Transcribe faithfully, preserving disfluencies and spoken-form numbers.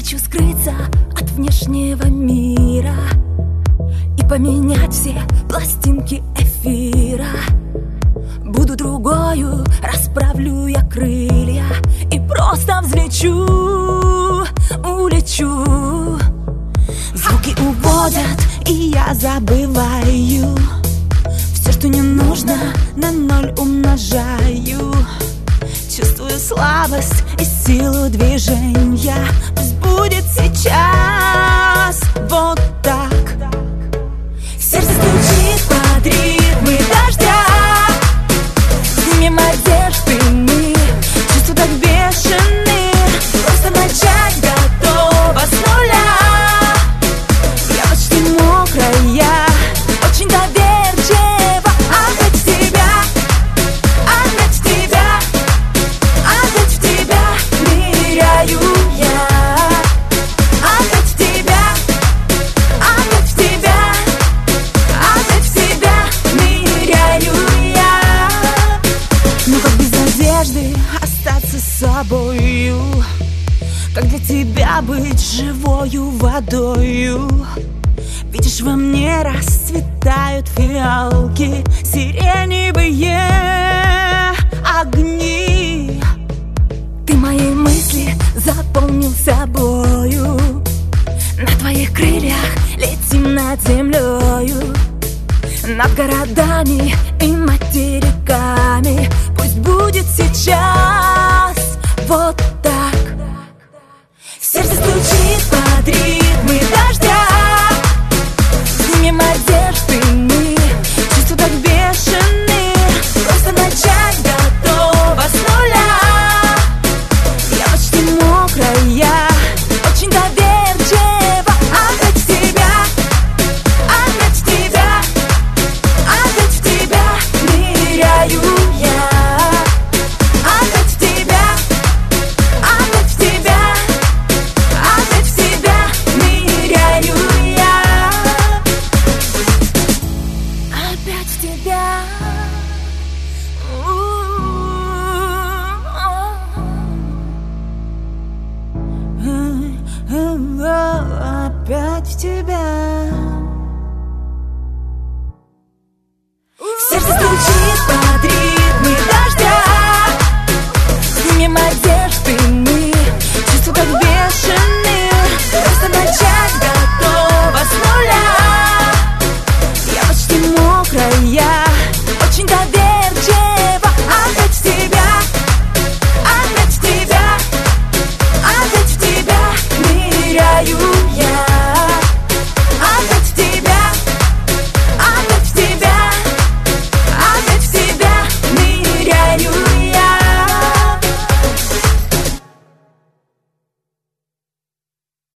Хочу скрыться от внешнего мира и поменять все пластинки эфира. Буду другою, расправлю я крылья и просто взлечу, улечу. Звуки уводят, и я забываю все, что не нужно, на ноль умножаю. Чувствую слабость и силу движения. Пусть будет сейчас вот так. Сердце стучит под ритмы дождя. Снимем одежды мы, чувства так бешены. Просто начать готова с нуля. Я почти мокрая, очень доверчива. Опять в тебя, опять в тебя, опять в тебя ныряю я. Опять в тебя, опять в тебя, опять в тебя ныряю я. Ну как без надежды остаться собою? Как для тебя быть живою водою? Видишь, во мне расцветают фиалки, сиреневые огни. Ты мои мысли заполнил собою. На твоих крыльях летим над землею, над городами и материками. Пусть будет сейчас вот так. Сердце стучит под ритмы дождя. Снимем одежды мы, чувства так бешены. Просто начать готова с нуля. Я почти мокрая, очень доверчива. Опять в тебя, опять в тебя, опять в тебя ныряю я. Опять в тебя, опять в тебя, опять в тебя ныряю я. Опять в тебя. Опять в тебя.